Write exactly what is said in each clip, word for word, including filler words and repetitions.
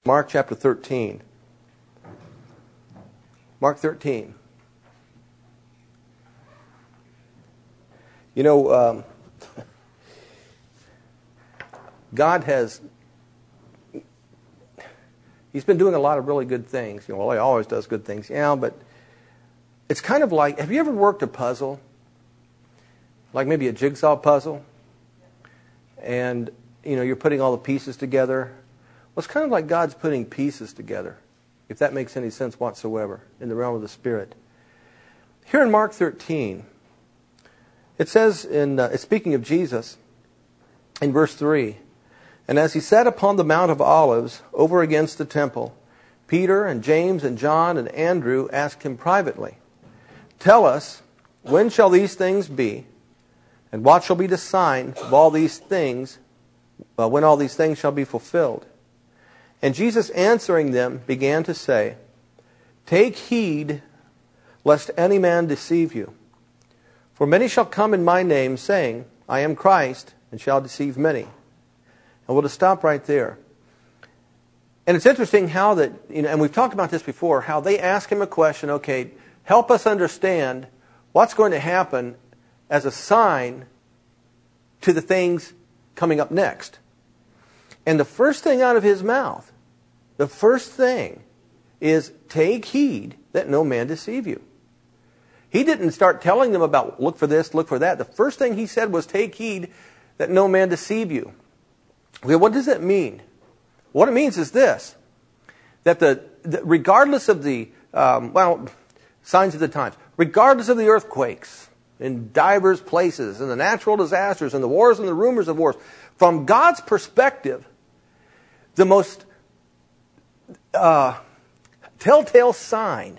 Mark chapter thirteen. Mark thirteen. You know, um, God has, He's been doing a lot of really good things. You know, well, He always does good things. Yeah, but it's kind of like, have you ever worked a puzzle? Like maybe a jigsaw puzzle? And, you know, you're putting all the pieces together. Well, it's kind of like God's putting pieces together, if that makes any sense whatsoever, in the realm of the Spirit. Here in Mark thirteen, it says, in uh, it's speaking of Jesus, in verse three, "And as he sat upon the Mount of Olives over against the temple, Peter and James and John and Andrew asked him privately, 'Tell us, when shall these things be? And what shall be the sign of all these things, uh, when all these things shall be fulfilled?' And Jesus answering them began to say, 'Take heed lest any man deceive you. For many shall come in my name, saying, I am Christ, and shall deceive many.'" And we'll just stop right there. And it's interesting how that, you know, and we've talked about this before, how they ask him a question, okay, help us understand what's going to happen as a sign to the things coming up next. And the first thing out of his mouth, the first thing is, take heed that no man deceive you. He didn't start telling them about, look for this, look for that. The first thing he said was, take heed that no man deceive you. Okay, what does that mean? What it means is this, that the, the regardless of the, um, well, signs of the times, regardless of the earthquakes in divers places, and the natural disasters, and the wars and the rumors of wars, from God's perspective, the most uh, telltale sign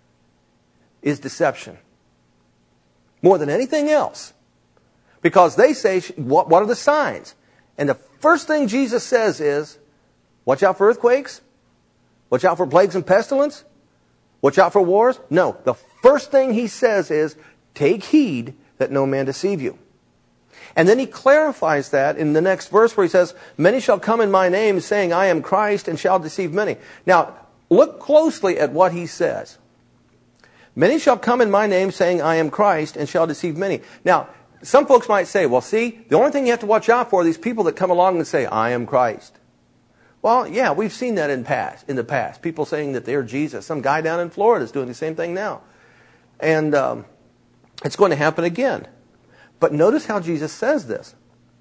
is deception. More than anything else. Because they say, what, what are the signs? And the first thing Jesus says is, watch out for earthquakes. Watch out for plagues and pestilence. Watch out for wars. No, the first thing he says is, take heed that no man deceive you. And then he clarifies that in the next verse where he says, many shall come in my name saying, I am Christ, and shall deceive many. Now, look closely at what he says. Many shall come in my name saying, I am Christ, and shall deceive many. Now, some folks might say, well, see, the only thing you have to watch out for are these people that come along and say, I am Christ. Well, yeah, we've seen that in past, in the past. People saying that they're Jesus. Some guy down in Florida is doing the same thing now. And um, it's going to happen again. But notice how Jesus says this.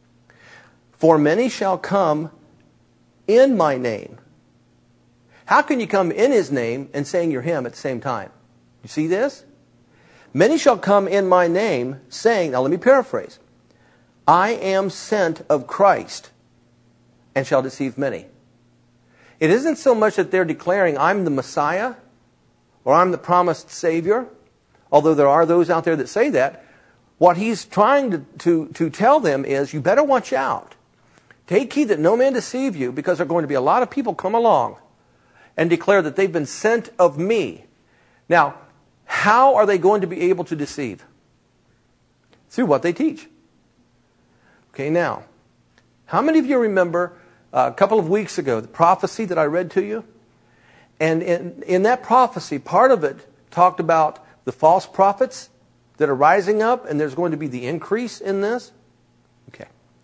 For many shall come in my name. How can you come in his name and saying you're him at the same time? You see this? Many shall come in my name saying, now let me paraphrase, I am sent of Christ, and shall deceive many. It isn't so much that they're declaring I'm the Messiah or I'm the promised Savior, although there are those out there that say that. What he's trying to, to, to tell them is, you better watch out. Take heed that no man deceive you, because there are going to be a lot of people come along and declare that they've been sent of me. Now, how are they going to be able to deceive? Through what they teach. Okay, now, how many of you remember uh, a couple of weeks ago the prophecy that I read to you? And in, in that prophecy, part of it talked about the false prophets that are rising up, and there's going to be the increase in this. Okay.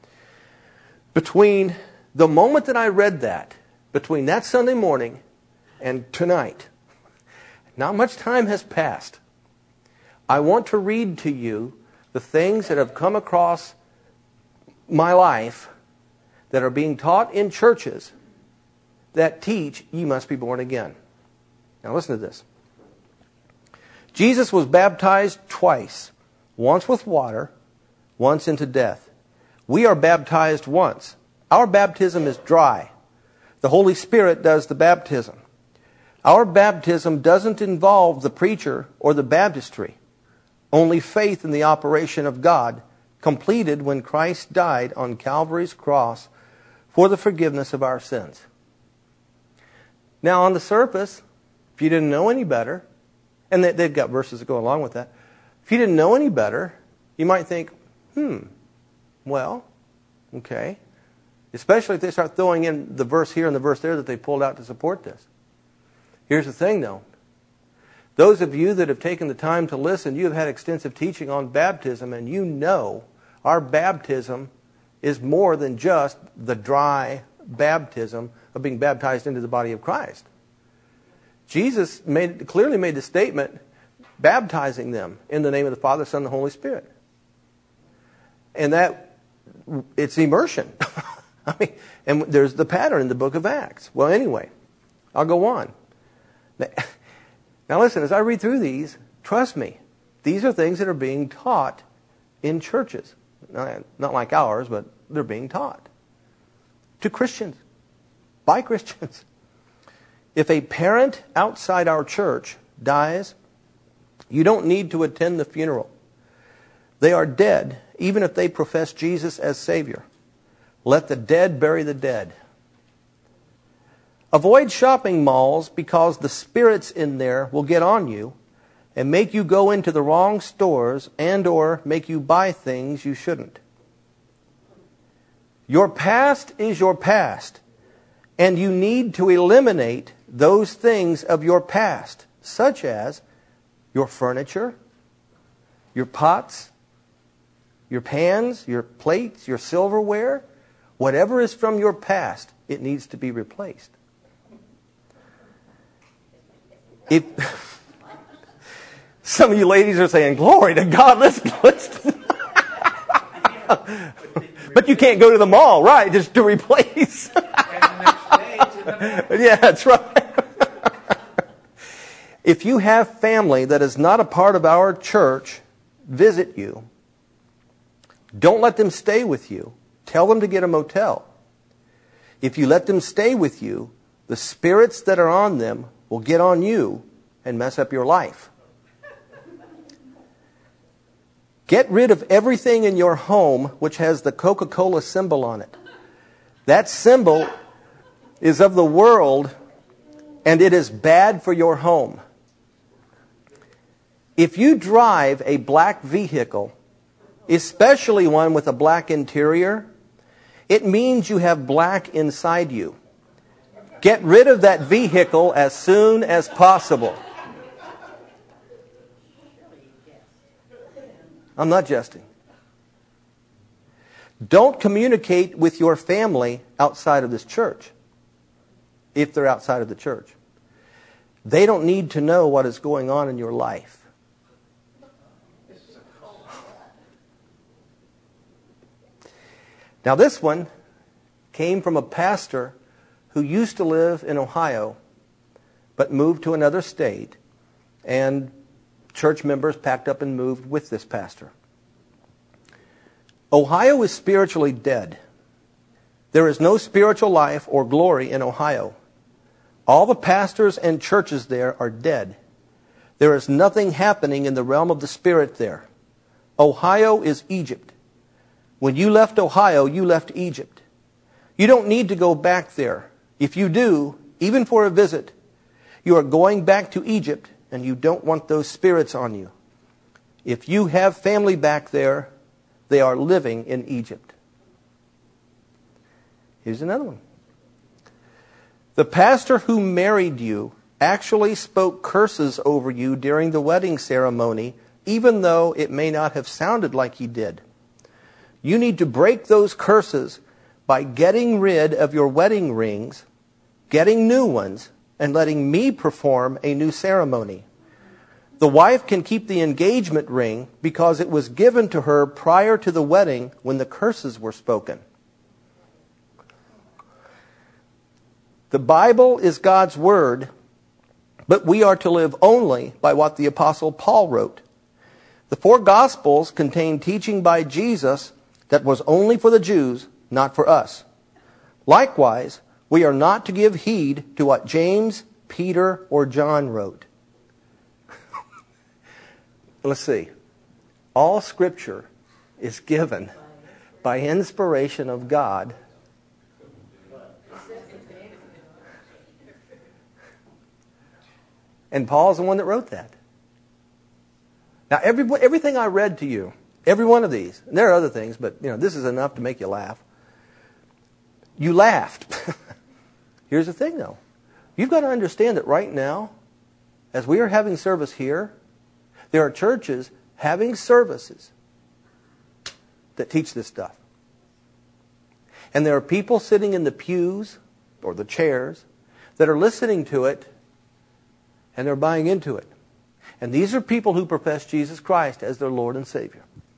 Between the moment that I read that, between that Sunday morning and tonight, not much time has passed. I want to read to you the things that have come across my life that are being taught in churches that teach you must be born again. Now listen to this. Jesus was baptized twice, once with water, once into death. We are baptized once. Our baptism is dry. The Holy Spirit does the baptism. Our baptism doesn't involve the preacher or the baptistry. Only faith in the operation of God, completed when Christ died on Calvary's cross for the forgiveness of our sins. Now, on the surface, if you didn't know any better, and they've got verses that go along with that, if you didn't know any better, you might think, hmm, well, okay. Especially if they start throwing in the verse here and the verse there that they pulled out to support this. Here's the thing, though. Those of you that have taken the time to listen, you have had extensive teaching on baptism, and you know our baptism is more than just the dry baptism of being baptized into the body of Christ. Jesus made, clearly made the statement, baptizing them in the name of the Father, Son, and the Holy Spirit. And that, it's immersion. I mean, and there's the pattern in the book of Acts. Well, anyway, I'll go on. Now listen, as I read through these, trust me, these are things that are being taught in churches. Not like ours, but they're being taught. To Christians. By Christians. If a parent outside our church dies, you don't need to attend the funeral. They are dead, even if they profess Jesus as Savior. Let the dead bury the dead. Avoid shopping malls because the spirits in there will get on you and make you go into the wrong stores and or make you buy things you shouldn't. Your past is your past, and you need to eliminate those things of your past, such as your furniture, your pots, your pans, your plates, your silverware. Whatever is from your past, it needs to be replaced. If some of you ladies are saying, "Glory to God, let's let's." But you can't go to the mall, right? Just to replace. Yeah, that's right. If you have family that is not a part of our church visit you, don't let them stay with you. Tell them to get a motel. If you let them stay with you, the spirits that are on them will get on you and mess up your life. Get rid of everything in your home which has the Coca-Cola symbol on it. That symbol is of the world, and it is bad for your home. If you drive a black vehicle, especially one with a black interior, it means you have black inside you. Get rid of that vehicle as soon as possible. I'm not jesting. Don't communicate with your family outside of this church, if they're outside of the church. They don't need to know what is going on in your life. Now this one came from a pastor who used to live in Ohio, but moved to another state, and church members packed up and moved with this pastor. Ohio is spiritually dead. There is no spiritual life or glory in Ohio. All the pastors and churches there are dead. There is nothing happening in the realm of the spirit there. Ohio is Egypt. When you left Ohio, you left Egypt. You don't need to go back there. If you do, even for a visit, you are going back to Egypt, and you don't want those spirits on you. If you have family back there, they are living in Egypt. Here's another one. The pastor who married you actually spoke curses over you during the wedding ceremony, even though it may not have sounded like he did. You need to break those curses by getting rid of your wedding rings, getting new ones, and letting me perform a new ceremony. The wife can keep the engagement ring because it was given to her prior to the wedding when the curses were spoken. The Bible is God's word, but we are to live only by what the Apostle Paul wrote. The four Gospels contain teaching by Jesus that was only for the Jews, not for us. Likewise, we are not to give heed to what James, Peter, or John wrote. Let's see. All Scripture is given by inspiration of God. And Paul's the one that wrote that. Now, every, everything I read to you, every one of these, and there are other things, but you know, this is enough to make you laugh. You laughed. Here's the thing, though. You've got to understand that right now, as we are having service here, there are churches having services that teach this stuff. And there are people sitting in the pews or the chairs that are listening to it and they're buying into it. And these are people who profess Jesus Christ as their Lord and Savior.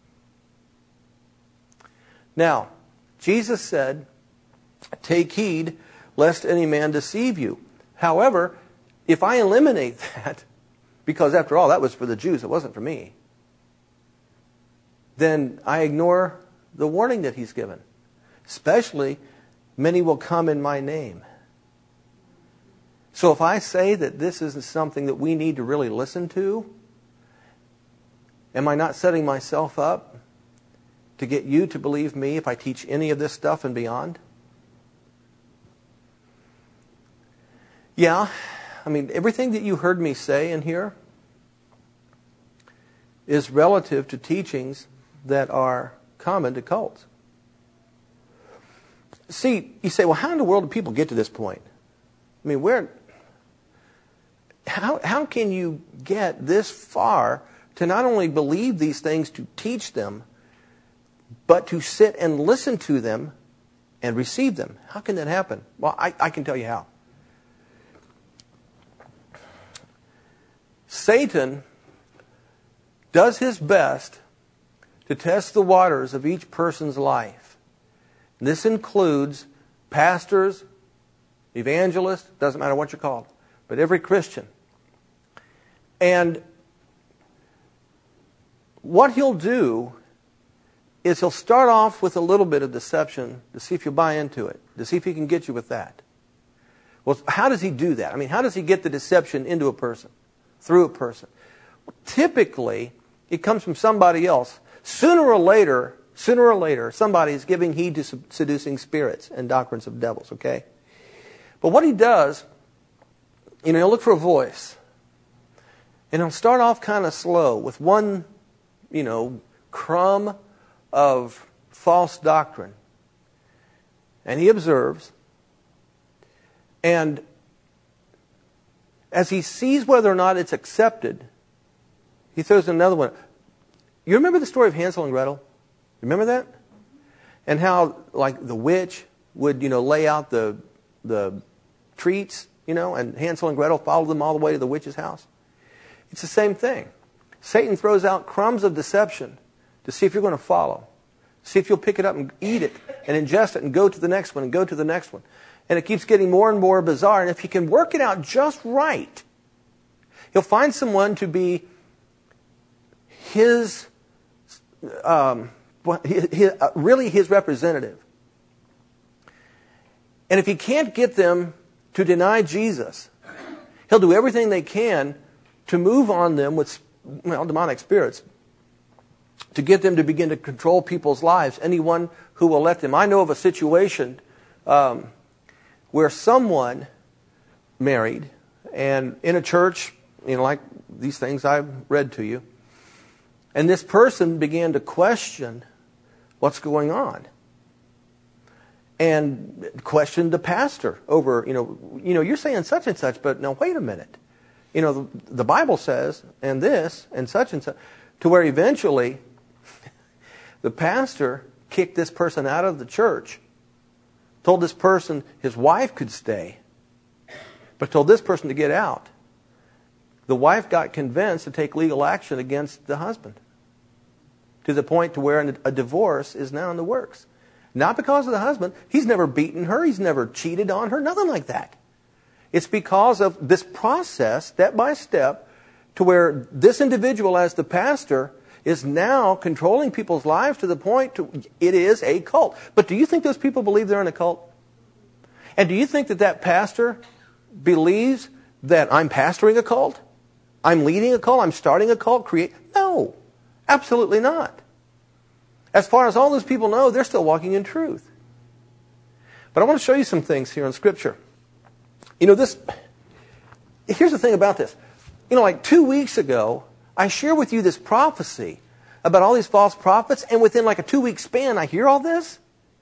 Now, Jesus said, "Take heed lest any man deceive you." However, if I eliminate that, because after all, that was for the Jews, it wasn't for me, then I ignore the warning that he's given. Especially, many will come in my name. So if I say that this isn't something that we need to really listen to, am I not setting myself up to get you to believe me if I teach any of this stuff and beyond? Yeah, I mean, everything that you heard me say in here is relative to teachings that are common to cults. See, you say, well, how in the world do people get to this point? I mean, where, how, how can you get this far to not only believe these things, to teach them, but to sit and listen to them and receive them? How can that happen? Well, I, I can tell you how. Satan does his best to test the waters of each person's life. This includes pastors, evangelists, doesn't matter what you're called, but every Christian. And what he'll do is he'll start off with a little bit of deception to see if you buy into it, to see if he can get you with that. Well, how does he do that? I mean, how does he get the deception into a person, through a person? Well, typically, it comes from somebody else. Sooner or later, sooner or later, somebody is giving heed to seducing spirits and doctrines of devils, okay? But what he does, you know, he'll look for a voice. And he'll start off kind of slow with one, you know, crumb of false doctrine. And he observes. And as he sees whether or not it's accepted, he throws another one. You remember the story of Hansel and Gretel? Remember that? And how, like, the witch would, you know, lay out the the treats, you know, and Hansel and Gretel followed them all the way to the witch's house. It's the same thing. Satan throws out crumbs of deception to see if you're going to follow. See if you'll pick it up and eat it and ingest it and go to the next one and go to the next one. And it keeps getting more and more bizarre. And if he can work it out just right, he'll find someone to be his, um, his, his uh, really his representative. And if he can't get them to deny Jesus, he'll do everything they can to move on them with, well, demonic spirits, to get them to begin to control people's lives. Anyone who will let them. I know of a situation um, where someone married, and in a church, you know, like these things I've read to you, and this person began to question what's going on, and questioned the pastor over, you know, you know, you're saying such and such, but no, wait a minute. You know, the, the Bible says, and this, and such and such, to where eventually the pastor kicked this person out of the church, told this person his wife could stay, but told this person to get out. The wife got convinced to take legal action against the husband, to the point to where a divorce is now in the works. Not because of the husband. He's never beaten her. He's never cheated on her. Nothing like that. It's because of this process, step by step, to where this individual, as the pastor, is now controlling people's lives to the point to it is a cult. But do you think those people believe they're in a cult? And do you think that that pastor believes that I'm pastoring a cult? I'm leading a cult? I'm starting a cult? Create? No, absolutely not. As far as all those people know, they're still walking in truth. But I want to show you some things here in Scripture. You know, this, here's the thing about this. You know, like two weeks ago, I share with you this prophecy about all these false prophets, and within like a two-week span, I hear all this.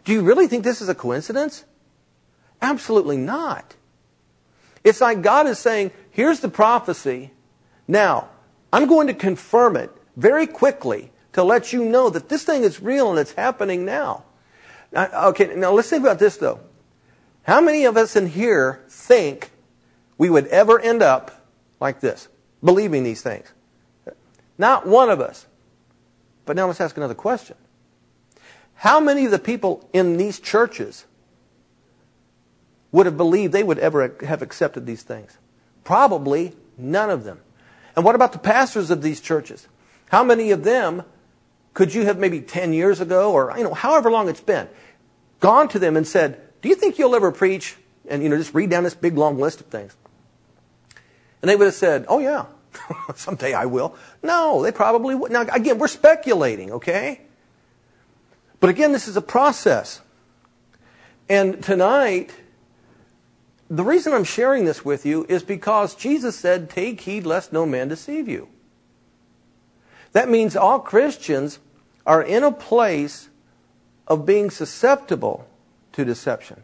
Do you really think this is a coincidence? Absolutely not. It's like God is saying, here's the prophecy. Now, I'm going to confirm it very quickly to let you know that this thing is real and it's happening now. Now okay, now let's think about this though. How many of us in here think we would ever end up like this, believing these things? Not one of us. But now let's ask another question. How many of the people in these churches would have believed they would ever have accepted these things? Probably none of them. And what about the pastors of these churches? How many of them could you have maybe ten years ago or you know however long it's been gone to them and said, do you think you'll ever preach? And you know just read down this big long list of things. And they would have said, oh yeah, someday I will. No, they probably would. Now again, we're speculating, okay? But again, this is a process. And tonight, the reason I'm sharing this with you is because Jesus said, take heed lest no man deceive you. That means all Christians are in a place of being susceptible to deception.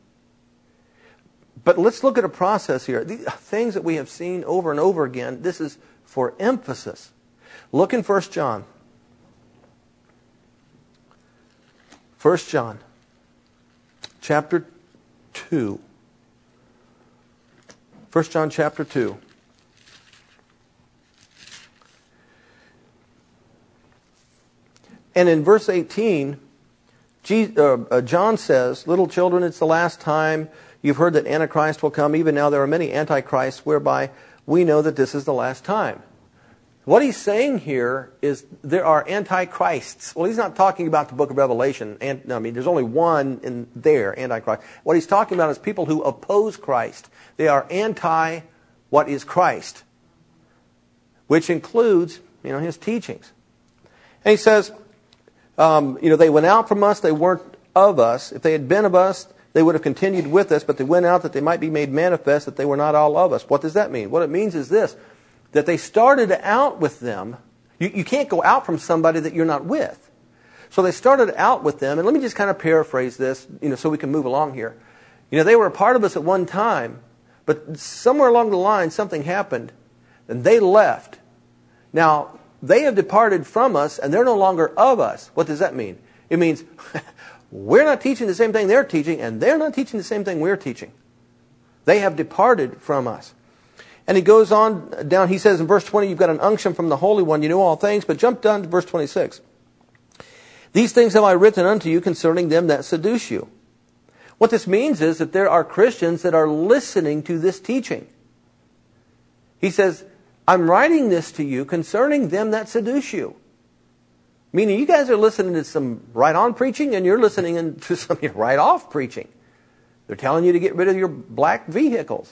But let's look at a process here. These things that we have seen over and over again, this is for emphasis. Look in First John. First John, chapter two. First John chapter two. And in verse eighteen, John says, little children, it's the last time. You've heard that Antichrist will come. Even now there are many Antichrists, whereby we know that this is the last time. What he's saying here is there are Antichrists. Well, he's not talking about the book of Revelation. And, no, I mean, there's only one in there, Antichrist. What he's talking about is people who oppose Christ. They are anti what is Christ, which includes, you know, his teachings. And he says, um, you know, they went out from us, they weren't of us. If they had been of us, they would have continued with us, but they went out that they might be made manifest that they were not all of us. What does that mean? What it means is this, that they started out with them. You, you can't go out from somebody that you're not with. So they started out with them, and let me just kind of paraphrase this, you know, so we can move along here. You know, they were a part of us at one time, but somewhere along the line something happened, and they left. Now, they have departed from us, and they're no longer of us. What does that mean? It means we're not teaching the same thing they're teaching, and they're not teaching the same thing we're teaching. They have departed from us. And he goes on down, he says in verse twenty, you've got an unction from the Holy One, you know all things, but jump down to verse twenty-six. These things have I written unto you concerning them that seduce you. What this means is that there are Christians that are listening to this teaching. He says, I'm writing this to you concerning them that seduce you. Meaning you guys are listening to some right-on preaching and you're listening to some right-off preaching. They're telling you to get rid of your black vehicles.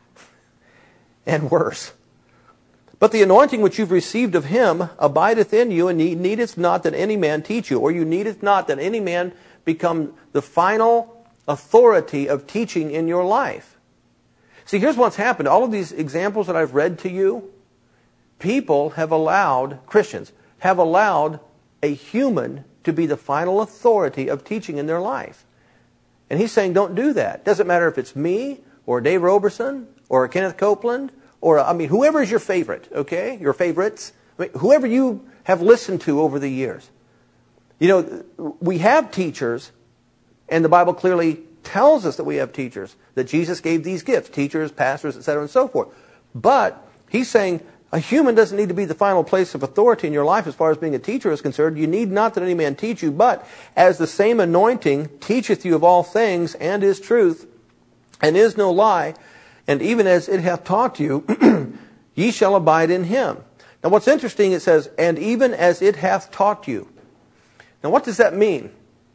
And worse. But the anointing which you've received of him abideth in you, and ye needeth not that any man teach you, or you needeth not that any man become the final authority of teaching in your life. See, here's what's happened. All of these examples that I've read to you, people have allowed, Christians, have allowed a human to be the final authority of teaching in their life. And he's saying, don't do that. Doesn't matter if it's me, or Dave Roberson, or Kenneth Copeland, or, I mean, whoever is your favorite, okay? Your favorites. I mean, whoever you have listened to over the years. You know, we have teachers, and the Bible clearly tells us that we have teachers, that Jesus gave these gifts, teachers, pastors, et cetera, and so forth. But he's saying a human doesn't need to be the final place of authority in your life as far as being a teacher is concerned. You need not that any man teach you, but as the same anointing teacheth you of all things, and is truth, and is no lie, and even as it hath taught you, ye shall abide in him. Now what's interesting, it says, and even as it hath taught you. Now what does that mean?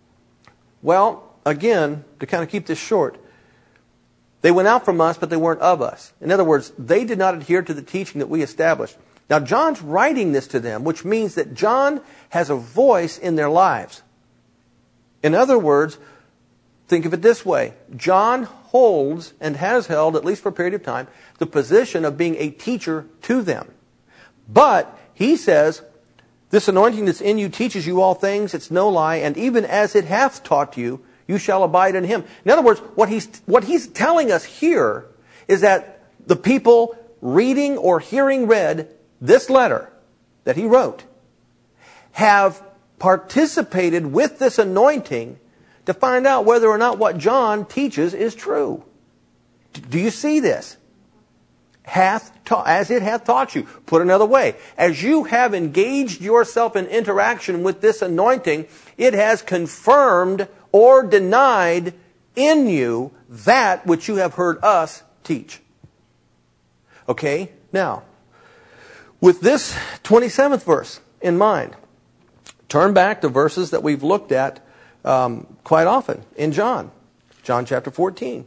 Well, again, to kind of keep this short, they went out from us, but they weren't of us. In other words, they did not adhere to the teaching that we established. Now John's writing this to them, which means that John has a voice in their lives. In other words, think of it this way. John holds and has held, at least for a period of time, the position of being a teacher to them. But he says, This anointing that's in you teaches you all things. It's no lie. And even as it hath taught you, you shall abide in him. In other words, what he's, what he's telling us here is that the people reading or hearing read this letter that he wrote have participated with this anointing to find out whether or not what John teaches is true. Do you see this? Hath taught, as it hath taught you. Put another way, as you have engaged yourself in interaction with this anointing, it has confirmed or denied in you that which you have heard us teach. Okay, now, with this twenty-seventh verse in mind, turn back to verses that we've looked at um, quite often in John. John chapter fourteen.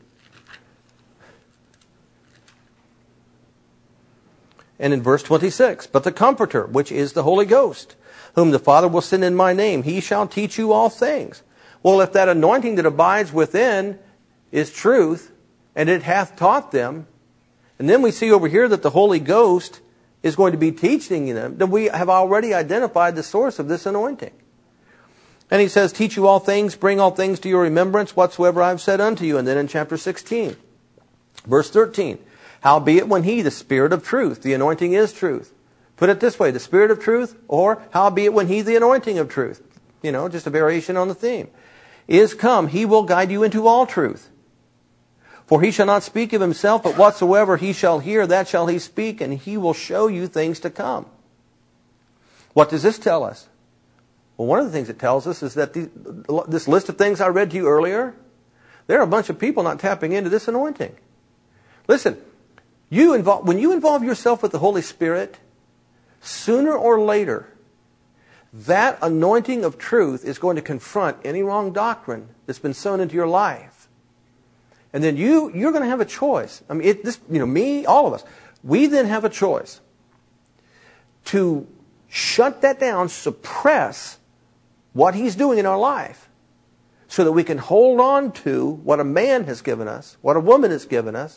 And in verse twenty-six, but the Comforter, which is the Holy Ghost, whom the Father will send in my name, he shall teach you all things. Well, if that anointing that abides within is truth, and it hath taught them, and then we see over here that the Holy Ghost is going to be teaching them, then we have already identified the source of this anointing. And he says, teach you all things, bring all things to your remembrance, whatsoever I have said unto you. And then in chapter sixteen, verse thirteen, howbeit when he, the Spirit of truth, the anointing is truth. Put it this way, the Spirit of truth, or howbeit when he, the anointing of truth. You know, just a variation on the theme. Is come, he will guide you into all truth. For he shall not speak of himself, but whatsoever he shall hear, that shall he speak, and he will show you things to come. What does this tell us? Well, one of the things it tells us is that the, this list of things I read to you earlier, there are a bunch of people not tapping into this anointing. Listen, you involve, when you involve yourself with the Holy Spirit, sooner or later, that anointing of truth is going to confront any wrong doctrine that's been sown into your life. And then you, you're going to have a choice. I mean, it, this, you know, me, all of us, we then have a choice to shut that down, suppress what he's doing in our life, so that we can hold on to what a man has given us, what a woman has given us,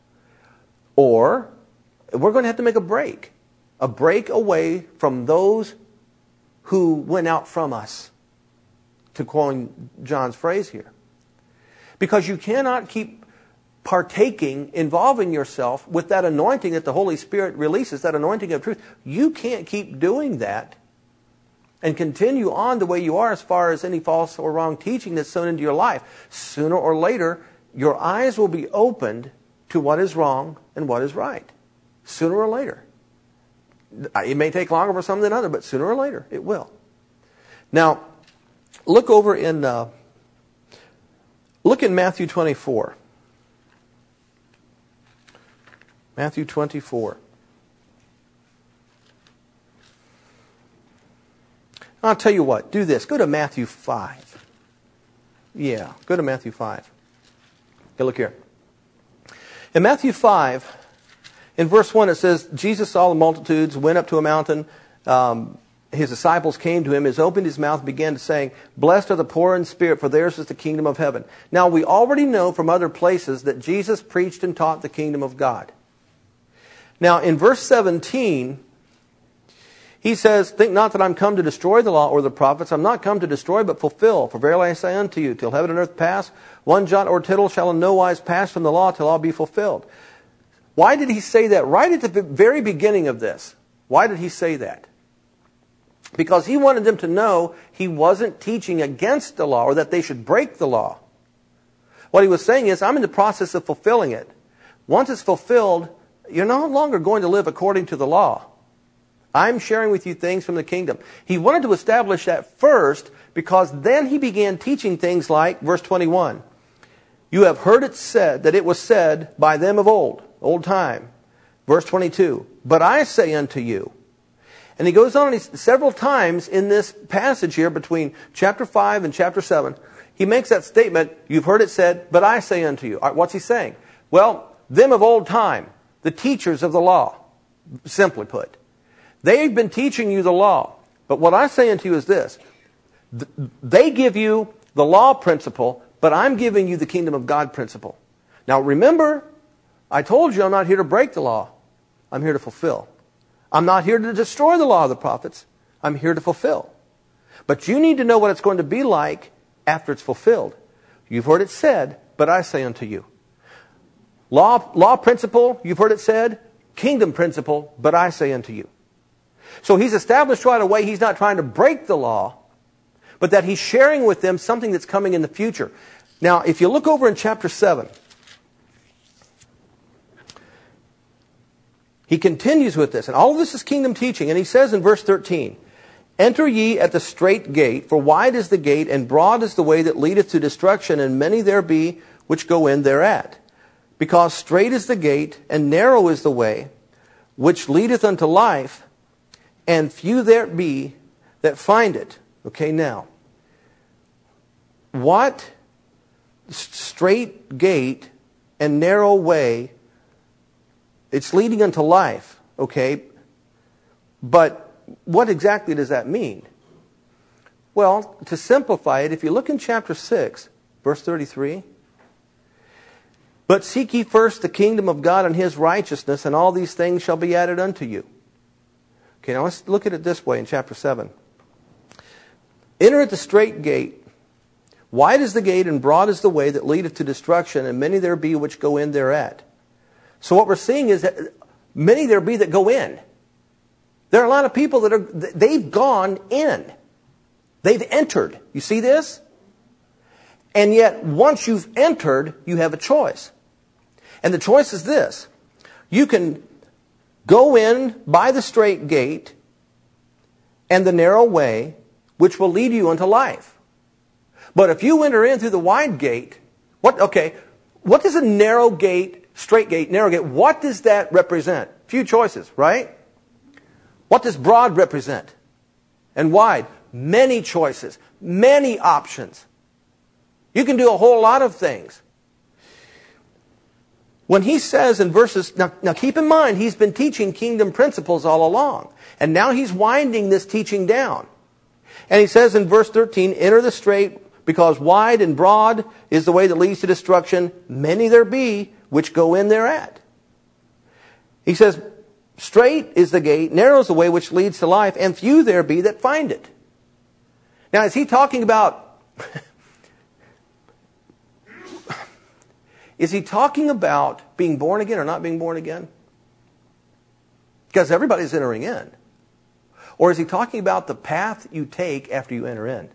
or we're going to have to make a break, a break away from those who went out from us, to coin John's phrase here. Because you cannot keep partaking, involving yourself with that anointing that the Holy Spirit releases, that anointing of truth. You can't keep doing that and continue on the way you are as far as any false or wrong teaching that's sown into your life. Sooner or later, your eyes will be opened to what is wrong and what is right. Sooner or later. It may take longer for some than others, but sooner or later it will. Now, look over in uh, look in Matthew twenty-four. Matthew twenty-four. I'll tell you what, do this. Go to Matthew five. Yeah, go to Matthew five. Okay, look here. In Matthew five, in verse one, it says, Jesus saw the multitudes, went up to a mountain. Um, his disciples came to him. He opened his mouth and began to say, blessed are the poor in spirit, for theirs is the kingdom of heaven. Now, we already know from other places that Jesus preached and taught the kingdom of God. Now, in verse seventeen, he says, think not that I'm come to destroy the law or the prophets. I'm not come to destroy, but fulfill. For verily I say unto you, till heaven and earth pass, one jot or tittle shall in no wise pass from the law till all be fulfilled. Why did he say that right at the very beginning of this? Why did he say that? Because he wanted them to know he wasn't teaching against the law or that they should break the law. What he was saying is, I'm in the process of fulfilling it. Once it's fulfilled, you're no longer going to live according to the law. I'm sharing with you things from the kingdom. He wanted to establish that first, because then he began teaching things like, verse twenty-one, you have heard it said, that it was said by them of old, old time. Verse twenty-two, but I say unto you. And he goes on he, several times in this passage here between chapter five and chapter seven. He makes that statement, you've heard it said, but I say unto you. All right, what's he saying? Well, them of old time, the teachers of the law, simply put. They've been teaching you the law. But what I say unto you is this. They give you the law principle, but I'm giving you the kingdom of God principle. Now remember, I told you I'm not here to break the law. I'm here to fulfill. I'm not here to destroy the law of the prophets. I'm here to fulfill. But you need to know what it's going to be like after it's fulfilled. You've heard it said, but I say unto you. Law, law principle, you've heard it said. Kingdom principle, but I say unto you. So he's established right away he's not trying to break the law, but that he's sharing with them something that's coming in the future. Now, if you look over in chapter seven, he continues with this. And all of this is kingdom teaching. And he says in verse thirteen, Enter ye at the strait gate, for wide is the gate, and broad is the way that leadeth to destruction, and many there be which go in thereat. Because strait is the gate, and narrow is the way, which leadeth unto life, and few there be that find it. Okay, now, what strait gate and narrow way, it's leading unto life, okay, but what exactly does that mean? Well, to simplify it, if you look in chapter six, verse thirty-three, But seek ye first the kingdom of God and His righteousness, and all these things shall be added unto you. Okay, now let's look at it this way in chapter seven. Enter at the strait gate. Wide is the gate, and broad is the way that leadeth to destruction, and many there be which go in thereat. So what we're seeing is that many there be that go in. There are a lot of people that are, they've gone in. They've entered. You see this? And yet, once you've entered, you have a choice. And the choice is this. You can go in by the strait gate and the narrow way, which will lead you unto life. But if you enter in through the wide gate, what, okay, what does a narrow gate, straight gate, narrow gate, what does that represent? Few choices, right? What does broad represent? And wide? Many choices, many options. You can do a whole lot of things. When he says in verses, now, now keep in mind, he's been teaching kingdom principles all along. And now he's winding this teaching down. And he says in verse thirteen, Enter the strait, because wide and broad is the way that leads to destruction. Many there be which go in thereat. He says, Strait is the gate, narrow is the way which leads to life, and few there be that find it. Now, is he talking about... is he talking about being born again or not being born again? Because everybody's entering in. Or is he talking about the path you take after you enter in?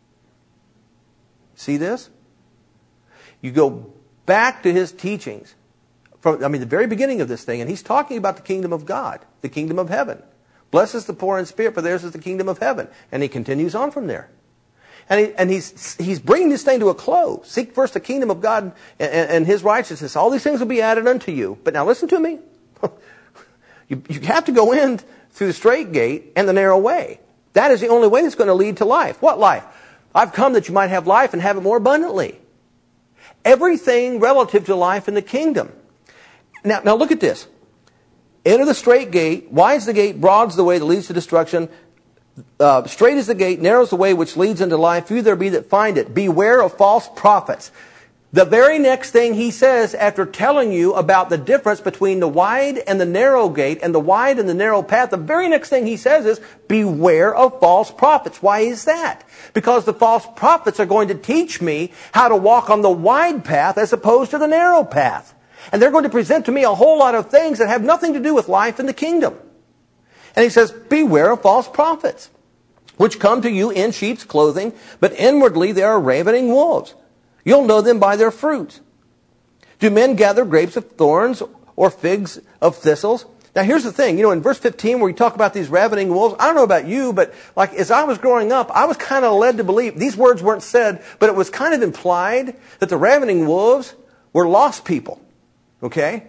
See this? You go back to his teachings. From, I mean, the very beginning of this thing, and he's talking about the kingdom of God, the kingdom of heaven. Blessed is the poor in spirit, for theirs is the kingdom of heaven. And he continues on from there. And, he, and he's, he's bringing this thing to a close. Seek first the kingdom of God and, and His righteousness. All these things will be added unto you. But now listen to me. you, you have to go in through the strait gate and the narrow way. That is the only way that's going to lead to life. What life? I've come that you might have life and have it more abundantly. Everything relative to life in the kingdom. Now, now look at this. Enter the strait gate. Wide is the gate, broad is the way that leads to destruction. Uh, straight is the gate, narrow is the way which leads unto life. Few there be that find it. Beware of false prophets. The very next thing he says after telling you about the difference between the wide and the narrow gate and the wide and the narrow path, the very next thing he says is, beware of false prophets. Why is that? Because the false prophets are going to teach me how to walk on the wide path as opposed to the narrow path. And they're going to present to me a whole lot of things that have nothing to do with life in the kingdom. And he says, beware of false prophets, which come to you in sheep's clothing, but inwardly they are ravening wolves. You'll know them by their fruits. Do men gather grapes of thorns or figs of thistles? Now here's the thing, you know, in verse fifteen where you talk about these ravening wolves, I don't know about you, but like as I was growing up, I was kind of led to believe, these words weren't said, but it was kind of implied that the ravening wolves were lost people. Okay?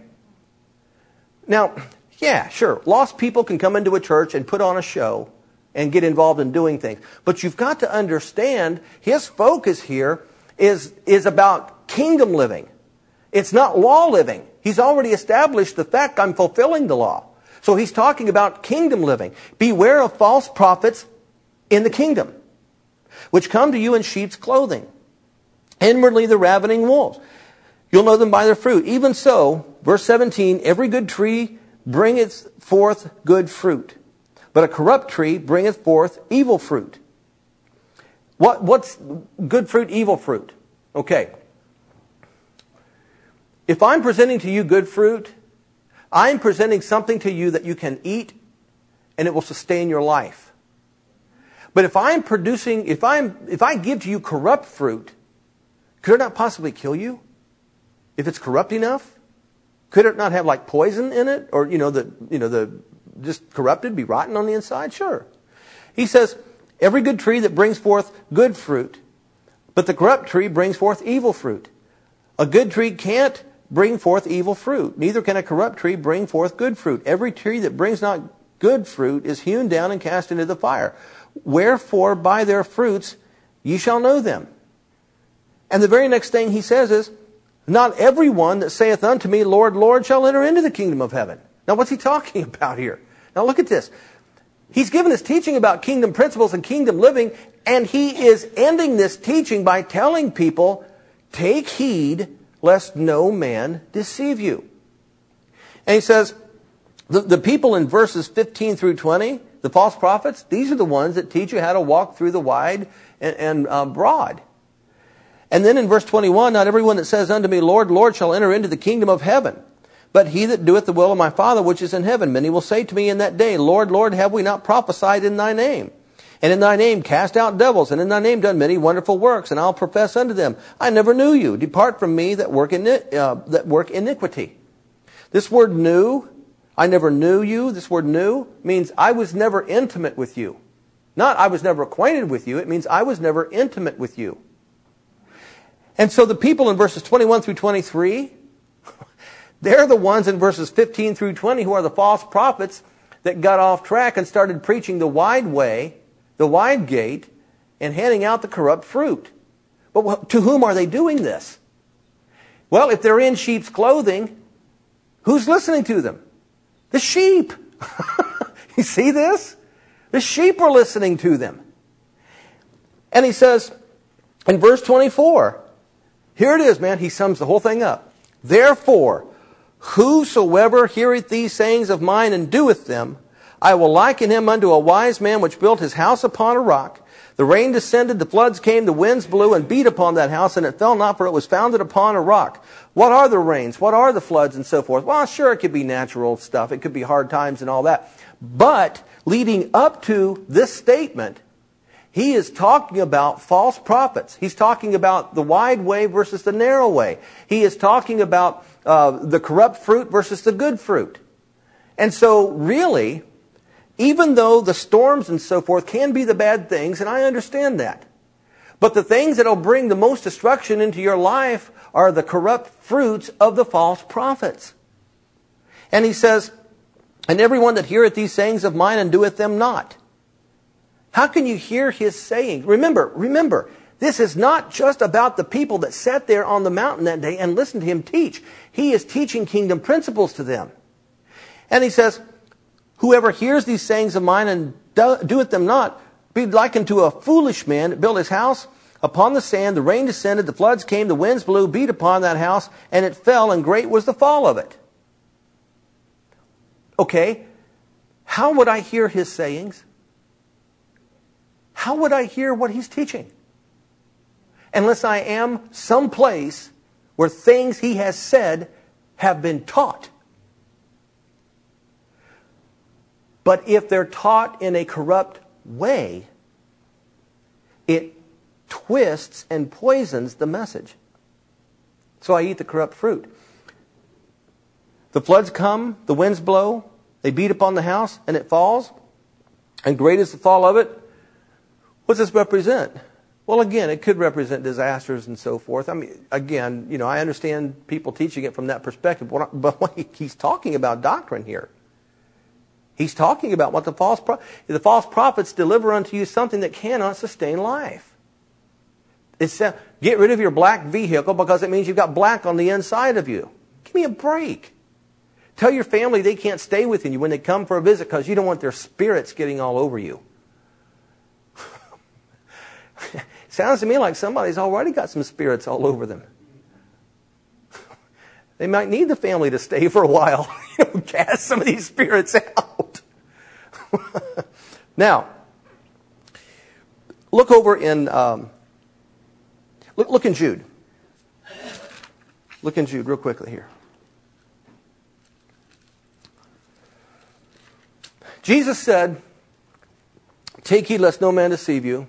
Now, yeah, sure, lost people can come into a church and put on a show and get involved in doing things. But you've got to understand, his focus here is, is about kingdom living. It's not law living. He's already established the fact I'm fulfilling the law. So he's talking about kingdom living. Beware of false prophets in the kingdom, which come to you in sheep's clothing. Inwardly the ravening wolves. You'll know them by their fruit. Even so, verse seventeen, every good tree bringeth forth good fruit. but a corrupt tree bringeth forth evil fruit. What, what's good fruit, evil fruit? Okay. If I'm presenting to you good fruit, I'm presenting something to you that you can eat and it will sustain your life. But if I'm producing, if I'm, if I give to you corrupt fruit, could it not possibly kill you? If it's corrupt enough? Could it not have like poison in it? Or, you know, the, you know, the, just corrupted, be rotten on the inside? Sure. He says, every good tree that brings forth good fruit, but the corrupt tree brings forth evil fruit. A good tree can't bring forth evil fruit. Neither can a corrupt tree bring forth good fruit. Every tree that brings not good fruit is hewn down and cast into the fire. Wherefore by their fruits ye shall know them. And the very next thing he says is, not everyone that saith unto me, Lord, Lord, shall enter into the kingdom of heaven. Now what's he talking about here? Now look at this. He's given his teaching about kingdom principles and kingdom living, and he is ending this teaching by telling people, take heed lest no man deceive you. And he says, the, the people in verses fifteen through twenty, the false prophets, these are the ones that teach you how to walk through the wide and, and uh, broad. And then in verse twenty-one, not everyone that says unto me, Lord, Lord, shall enter into the kingdom of heaven, but he that doeth the will of my Father which is in heaven. Many will say to me in that day, Lord, Lord, have we not prophesied in thy name? And in thy name cast out devils, and in thy name done many wonderful works. And I'll profess unto them, I never knew you. Depart from me that work, ini- uh, that work iniquity. This word knew, I never knew you, this word knew, means I was never intimate with you. Not I was never acquainted with you, it means I was never intimate with you. And so the people in verses twenty-one through twenty-three, they're the ones in verses fifteen through twenty who are the false prophets that got off track and started preaching the wide way, the wide gate, and handing out the corrupt fruit. But to whom are they doing this? Well, if they're in sheep's clothing, who's listening to them? The sheep. You see this? The sheep are listening to them. And he says in verse twenty-four, here it is, man. He sums the whole thing up. Therefore, whosoever heareth these sayings of mine and doeth them, I will liken him unto a wise man which built his house upon a rock. The rain descended, the floods came, the winds blew and beat upon that house, and it fell not, for it was founded upon a rock. What are the rains? What are the floods and so forth? Well, sure, it could be natural stuff. It could be hard times and all that. But leading up to this statement, he is talking about false prophets. He's talking about the wide way versus the narrow way. He is talking about uh, the corrupt fruit versus the good fruit. And so really, even though the storms and so forth can be the bad things, and I understand that, but the things that will bring the most destruction into your life are the corrupt fruits of the false prophets. And he says, and everyone that heareth these sayings of mine and doeth them not. How can you hear his saying? Remember, remember, this is not just about the people that sat there on the mountain that day and listened to him teach. He is teaching kingdom principles to them. And he says, whoever hears these sayings of mine and do, doeth them not, be likened to a foolish man that built his house upon the sand. The rain descended, the floods came, the winds blew, beat upon that house, and it fell, and great was the fall of it. Okay, how would I hear his sayings? How would I hear what he's teaching? Unless I am someplace where things he has said have been taught. But if they're taught in a corrupt way, it twists and poisons the message. So I eat the corrupt fruit. The floods come, the winds blow, they beat upon the house, and it falls. And great is the fall of it. What does this represent? Well, again, it could represent disasters and so forth. I mean, again, you know, I understand people teaching it from that perspective, but what he's talking about doctrine here. He's talking about what the false pro- the false prophets deliver unto you something that cannot sustain life. It's uh, get rid of your black vehicle because it means you've got black on the inside of you. Give me a break. Tell your family they can't stay with you when they come for a visit because you don't want their spirits getting all over you. Sounds to me like somebody's already got some spirits all over them. They might need the family to stay for a while. You know, cast some of these spirits out. Now, look over in, um, look, look in Jude. Look in Jude real quickly here. Jesus said, take heed lest no man deceive you.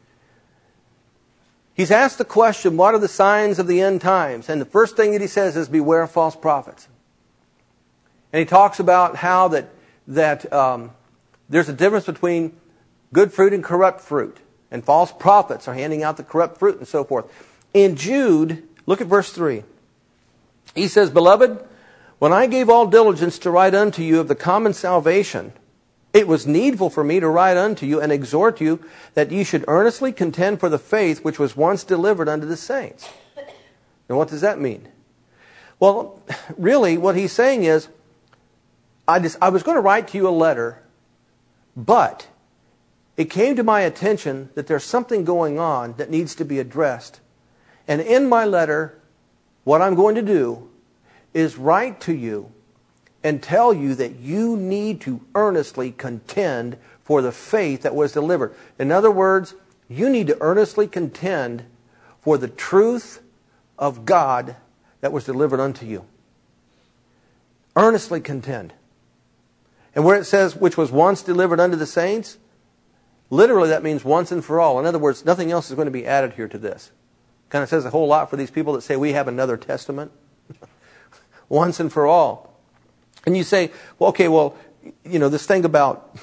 He's asked the question, what are the signs of the end times? And the first thing that he says is, beware of false prophets. And he talks about how that, that um, there's a difference between good fruit and corrupt fruit. And false prophets are handing out the corrupt fruit and so forth. In Jude, look at verse three. He says, beloved, when I gave all diligence to write unto you of the common salvation, it was needful for me to write unto you and exhort you that ye should earnestly contend for the faith which was once delivered unto the saints. Now what does that mean? Well, really what he's saying is, I, just, I was going to write to you a letter, but it came to my attention that there's something going on that needs to be addressed. And in my letter, what I'm going to do is write to you and tell you that you need to earnestly contend for the faith that was delivered. In other words, you need to earnestly contend for the truth of God that was delivered unto you. Earnestly contend. And where it says, which was once delivered unto the saints, literally that means once and for all. In other words, nothing else is going to be added here to this. Kind of says a whole lot for these people that say we have another testament. Once and for all. And you say, well, okay, well, you know, this thing about,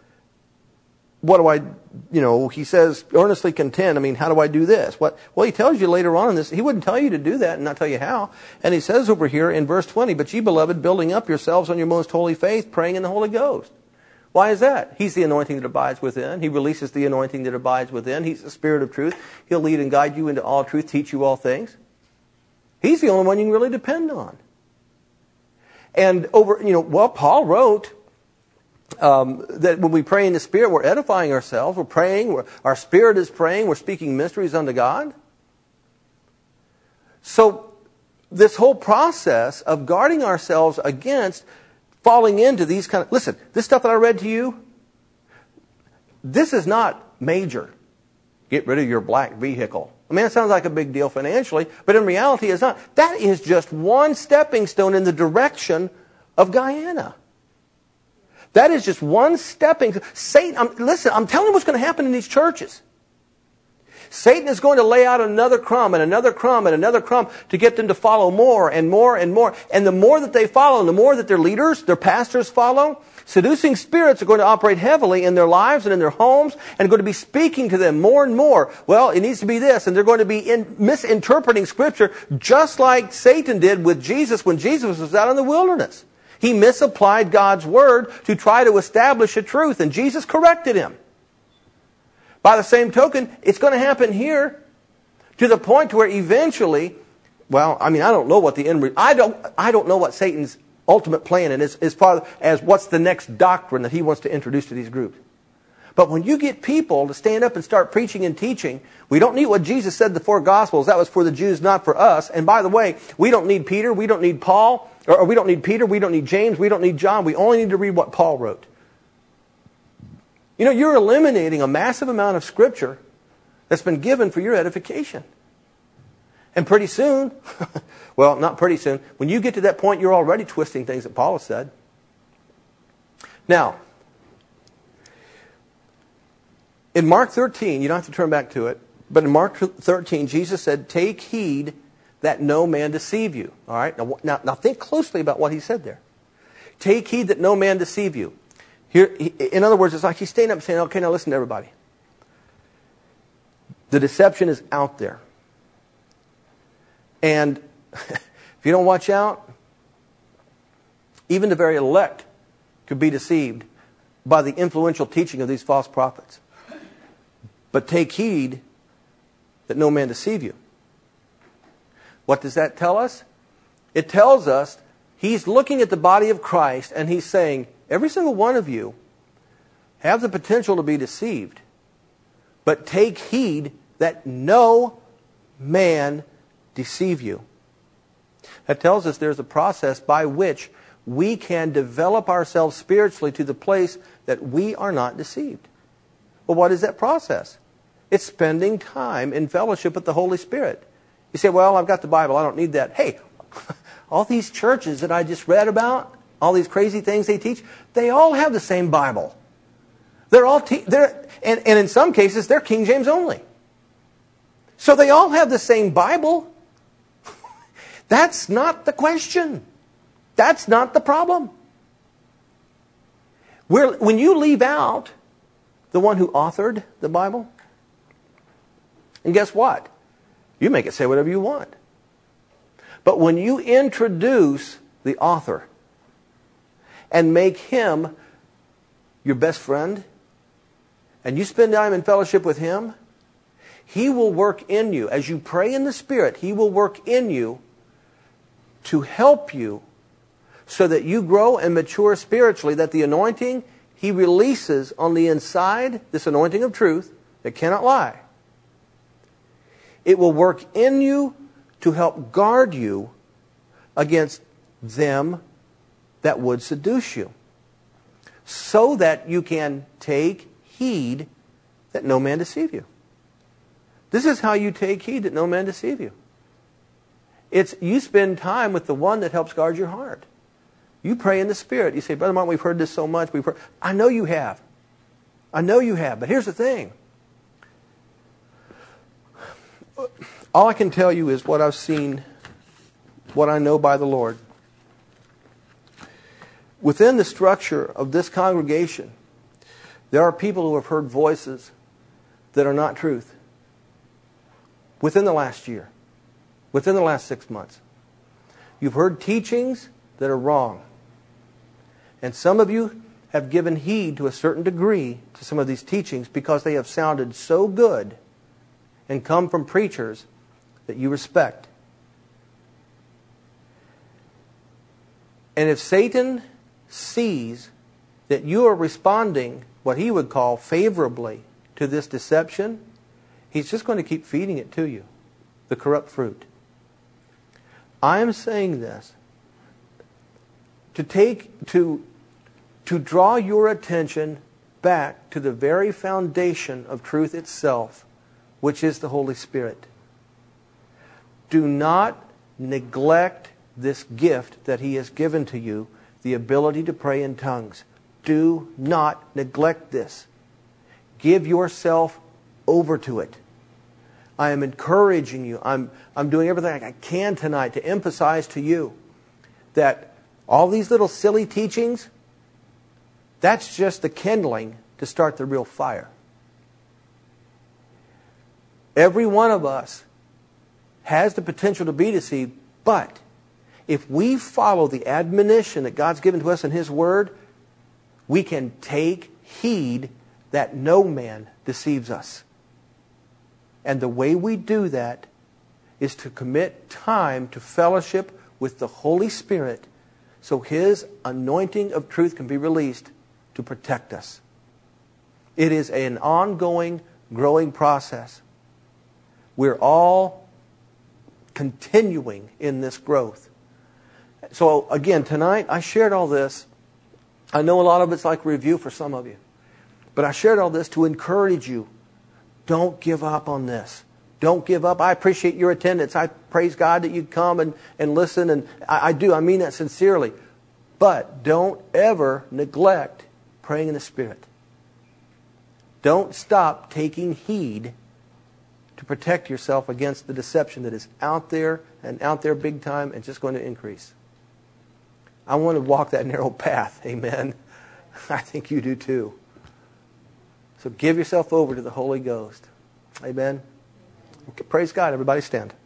what do I, you know, he says, earnestly contend. I mean, how do I do this? What? Well, he tells you later on in this, he wouldn't tell you to do that and not tell you how. And he says over here in verse twenty, but ye, beloved, building up yourselves on your most holy faith, praying in the Holy Ghost. Why is that? He's the anointing that abides within. He releases the anointing that abides within. He's the Spirit of truth. He'll lead and guide you into all truth, teach you all things. He's the only one you can really depend on. And over, you know, well, Paul wrote um, that when we pray in the Spirit, we're edifying ourselves. We're praying. We're, our spirit is praying. We're speaking mysteries unto God. So this whole process of guarding ourselves against falling into these kind of... Listen, this stuff that I read to you, this is not major. Get rid of your black vehicle. I mean, it sounds like a big deal financially, but in reality it's not. That is just one stepping stone in the direction of Guyana. That is just one stepping... Satan, I'm, listen, I'm telling you what's going to happen in these churches. Satan is going to lay out another crumb and another crumb and another crumb to get them to follow more and more and more. And the more that they follow and the more that their leaders, their pastors follow, seducing spirits are going to operate heavily in their lives and in their homes and are going to be speaking to them more and more. Well, it needs to be this. And they're going to be in, misinterpreting Scripture just like Satan did with Jesus when Jesus was out in the wilderness. He misapplied God's Word to try to establish a truth, and Jesus corrected him. By the same token, it's going to happen here to the point to where eventually, well, I mean, I don't know what the end, I don't, I don't know what Satan's ultimate plan is as far as what's the next doctrine that he wants to introduce to these groups. But when you get people to stand up and start preaching and teaching, we don't need what Jesus said in the four Gospels. That was for the Jews, not for us. And by the way, we don't need Peter, we don't need Paul, or, or we don't need Peter, we don't need James, we don't need John. We only need to read what Paul wrote. You know, you're eliminating a massive amount of Scripture that's been given for your edification. And pretty soon, well, not pretty soon, when you get to that point, you're already twisting things that Paul has said. Now, in Mark thirteen, you don't have to turn back to it, but in Mark thirteen, Jesus said, take heed that no man deceive you. All right? Now, now, now think closely about what he said there. Take heed that no man deceive you. Here, in other words, it's like he's standing up and saying, okay, now listen to everybody. The deception is out there. And if you don't watch out, even the very elect could be deceived by the influential teaching of these false prophets. But take heed that no man deceive you. What does that tell us? It tells us he's looking at the body of Christ and he's saying, every single one of you have the potential to be deceived. But take heed that no man deceive you. That tells us there's a process by which we can develop ourselves spiritually to the place that we are not deceived. Well, what is that process? It's spending time in fellowship with the Holy Spirit. You say, well, I've got the Bible. I don't need that. Hey, all these churches that I just read about, all these crazy things they teach, they all have the same Bible. They're all, te- they're, and, and in some cases, they're King James only. So they all have the same Bible. That's not the question. That's not the problem. We're, when you leave out the one who authored the Bible, and guess what? You make it say whatever you want. But when you introduce the author and make him your best friend, and you spend time in fellowship with him, he will work in you. As you pray in the Spirit, he will work in you to help you so that you grow and mature spiritually, that the anointing he releases on the inside, this anointing of truth that cannot lie, it will work in you to help guard you against them that would seduce you, so that you can take heed that no man deceive you. This is how you take heed that no man deceive you. It's you spend time with the one that helps guard your heart. You pray in the Spirit. You say, Brother Martin, we've heard this so much. We've heard. I know you have. I know you have. But here's the thing. All I can tell you is what I've seen, what I know by the Lord. Within the structure of this congregation, there are people who have heard voices that are not truth. Within the last year. Within the last six months. You've heard teachings that are wrong. And some of you have given heed to a certain degree to some of these teachings because they have sounded so good and come from preachers that you respect. And if Satan sees that you are responding what he would call favorably to this deception, he's just going to keep feeding it to you, the corrupt fruit. I am saying this to take to to draw your attention back to the very foundation of truth itself, which is the Holy Spirit. Do not neglect this gift that he has given to you, the ability to pray in tongues. Do not neglect this. Give yourself over to it. I am encouraging you. I'm, I'm doing everything I can tonight to emphasize to you that all these little silly teachings, that's just the kindling to start the real fire. Every one of us has the potential to be deceived, but if we follow the admonition that God's given to us in His Word, we can take heed that no man deceives us. And the way we do that is to commit time to fellowship with the Holy Spirit so His anointing of truth can be released to protect us. It is an ongoing, growing process. We're all continuing in this growth. So again, tonight I shared all this. I know a lot of it's like review for some of you. But I shared all this to encourage you. Don't give up on this. Don't give up. I appreciate your attendance. I praise God that you come and, and listen. And I, I do. I mean that sincerely. But don't ever neglect praying in the Spirit. Don't stop taking heed to protect yourself against the deception that is out there and out there big time and just going to increase. I want to walk that narrow path. Amen. I think you do too. So give yourself over to the Holy Ghost. Amen. Okay, praise God. Everybody stand.